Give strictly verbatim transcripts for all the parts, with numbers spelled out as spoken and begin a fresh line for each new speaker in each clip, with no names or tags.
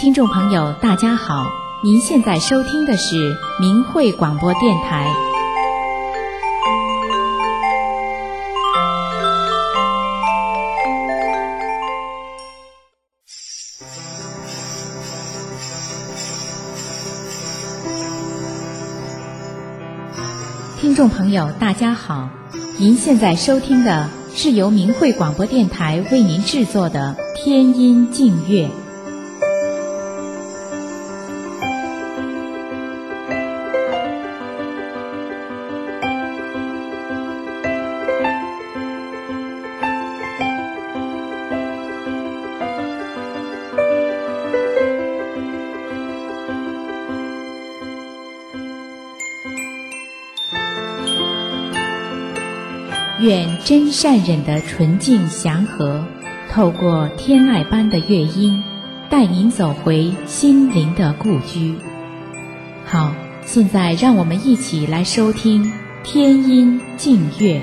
听众朋友大家好，您现在收听的是明慧广播电台。听众朋友大家好，您现在收听的是由明慧广播电台为您制作的天音净乐。愿真善忍的纯净祥和，透过天籁般的乐音，带您走回心灵的故居。好，现在让我们一起来收听天音净乐。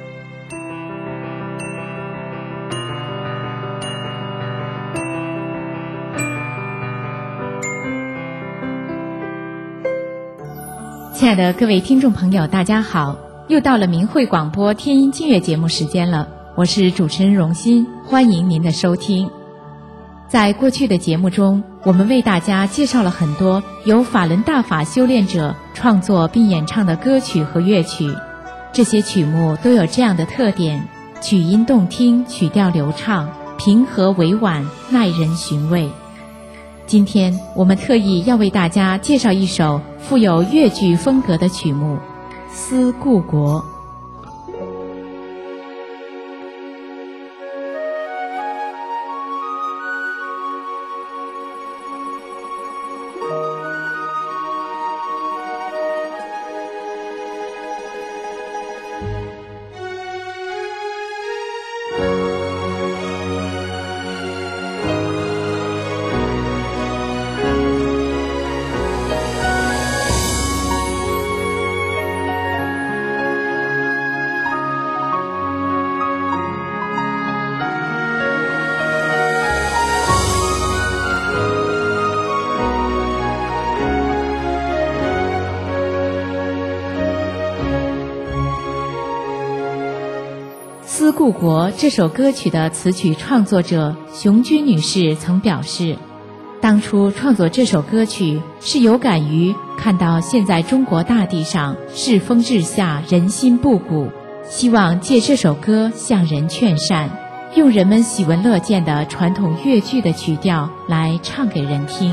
亲爱的各位听众朋友大家好，又到了明慧广播天音净乐节目时间了，我是主持人荣心，欢迎您的收听。在过去的节目中，我们为大家介绍了很多由法轮大法修炼者创作并演唱的歌曲和乐曲，这些曲目都有这样的特点：曲音动听，曲调流畅，平和委婉，耐人寻味。今天我们特意要为大家介绍一首富有越剧风格的曲目《思故国》。《思故国》这首歌曲的词曲创作者熊军女士曾表示，当初创作这首歌曲是有感于看到现在中国大地上世风日下，人心不古，希望借这首歌向人劝善，用人们喜闻乐见的传统越剧的曲调来唱给人听。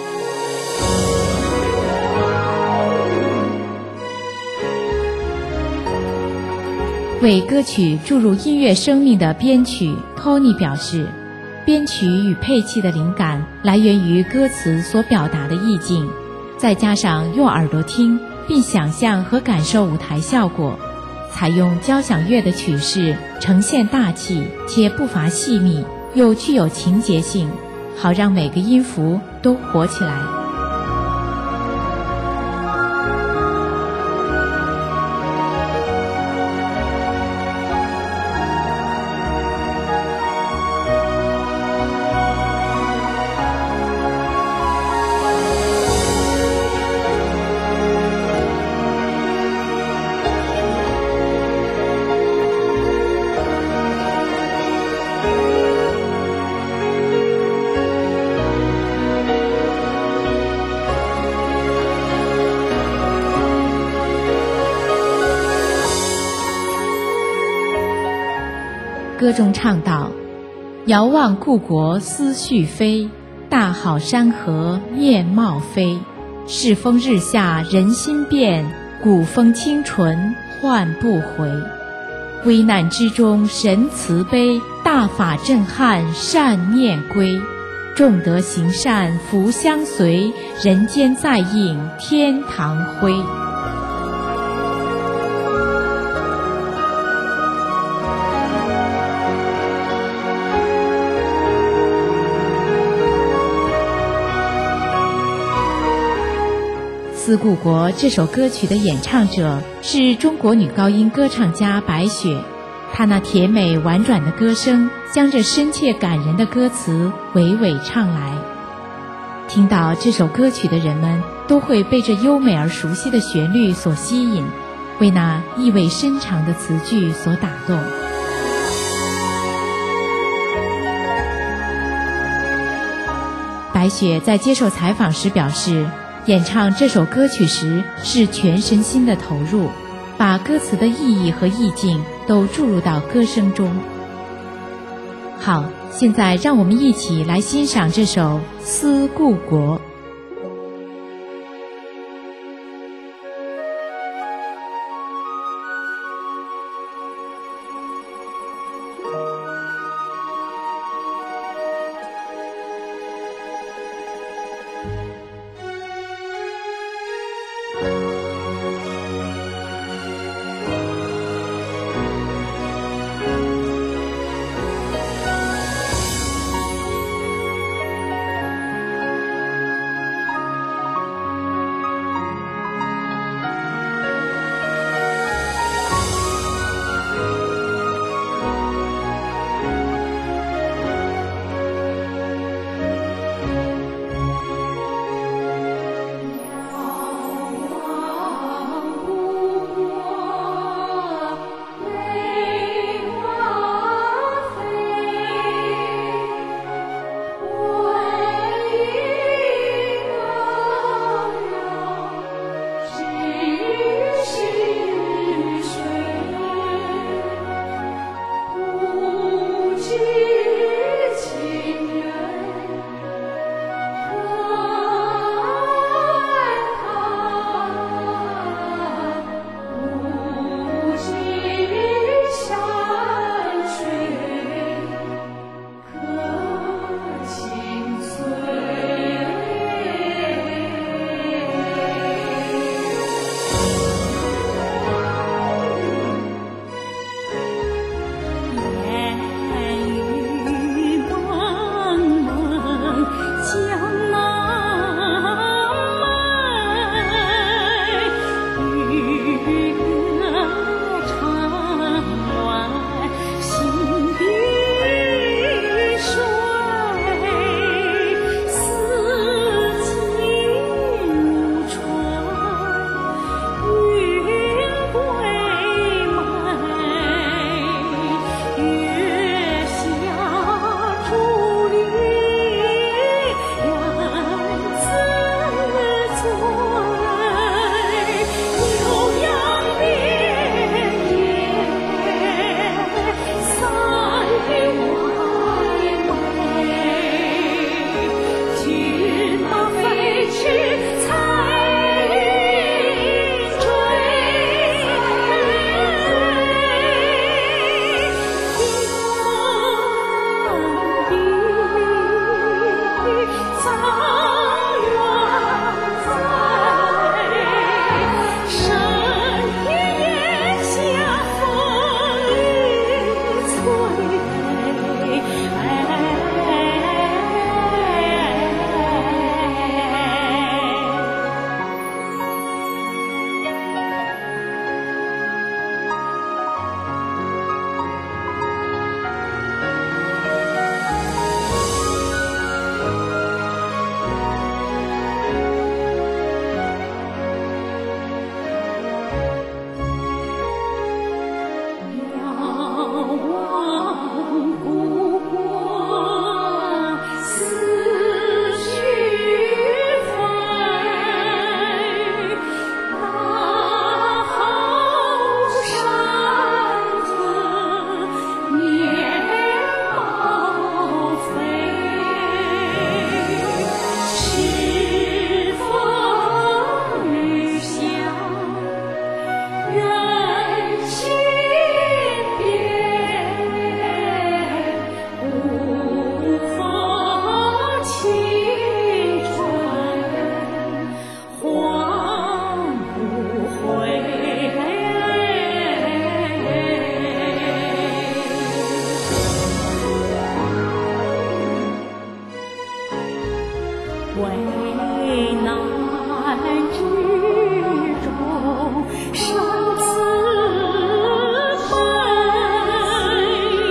为歌曲注入音乐生命的编曲 Tony 表示，编曲与配器的灵感来源于歌词所表达的意境，再加上用耳朵听并想象和感受舞台效果，采用交响乐的曲式，呈现大气且步伐细密，又具有情节性，好让每个音符都活起来。歌中唱道：遥望故国思绪飞，大好山河面貌非，世风日下人心变，古风清纯换不回。危难之中神慈悲，大法震撼善念归，众德行善福相随，人间再映天堂辉。《思故国》这首歌曲的演唱者是中国女高音歌唱家白雪，她那甜美婉转的歌声将这深切感人的歌词娓娓唱来。 听到这首歌曲的人们都会被这优美而熟悉的旋律所吸引，为那意味深长的词句所打动。白雪在接受采访时表示，演唱这首歌曲时是全身心的投入，把歌词的意义和意境都注入到歌声中。好，现在让我们一起来欣赏这首《思故国》。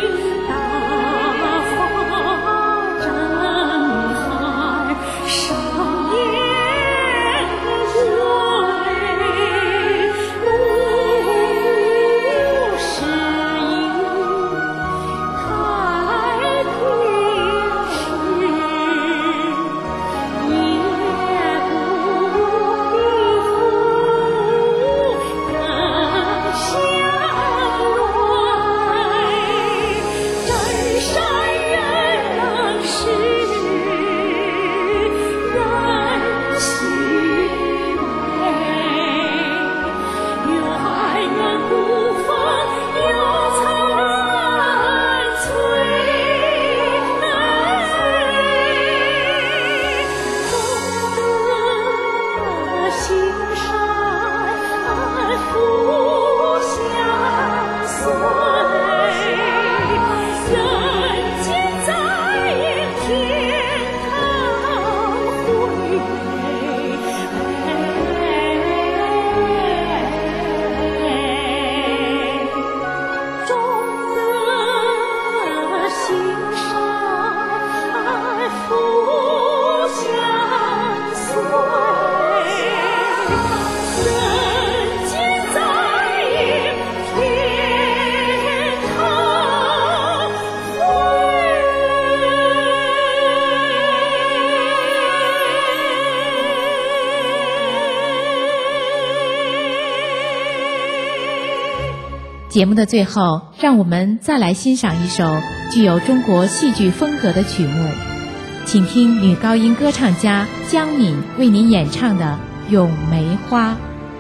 山
节目的最后，让我们再来欣赏一首具有中国戏剧风格的曲目，请听女高音歌唱家江敏为您演唱的《咏梅花》。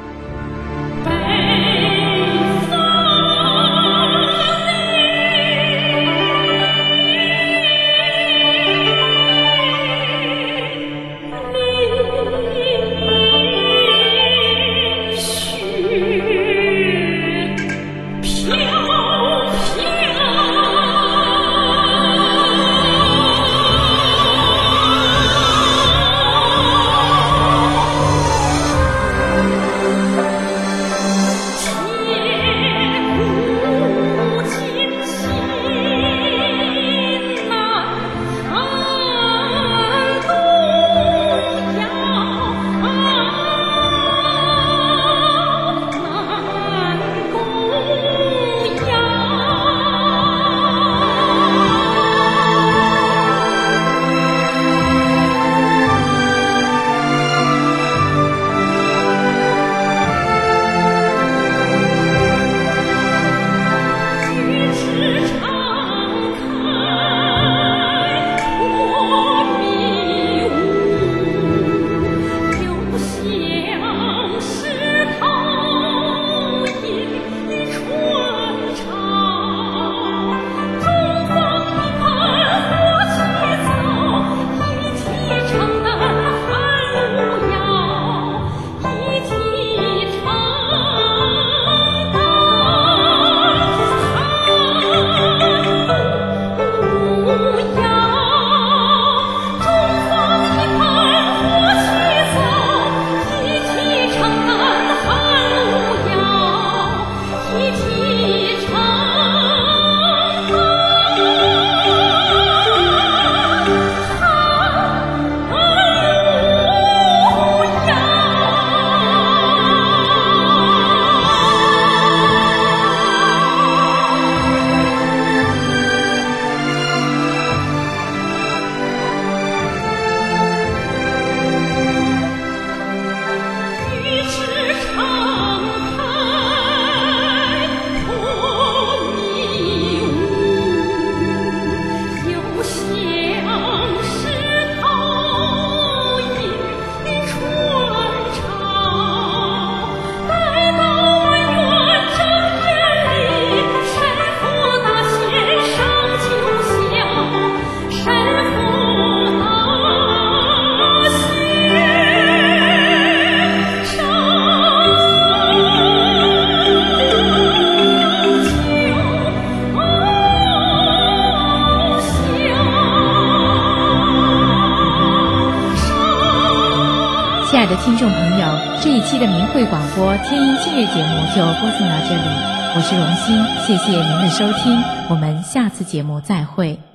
亲爱的听众朋友，这一期的明慧广播天音音乐节目就播送到这里，我是荣欣，谢谢您的收听，我们下次节目再会。